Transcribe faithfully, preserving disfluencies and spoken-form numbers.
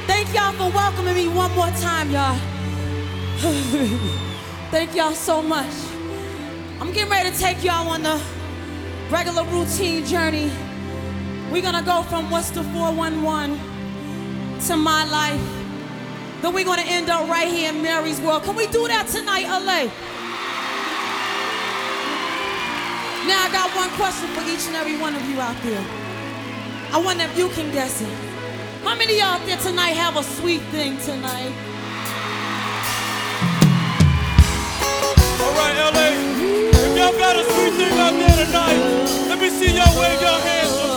Thank y'all for welcoming me one more time, y'all. Thank y'all so much. I'm getting ready to take y'all on the regular routine journey. We're gonna go from What's the four one one to My Life. Then we're gonna end up right here in Mary's World. Can we do that tonight, L A? Now I got one question for each and every one of you out there. I wonder if you can guess it. How many of y'all out there tonight have a sweet thing tonight? All right, L A, if y'all got a sweet thing out there tonight, let me see y'all wave your hands.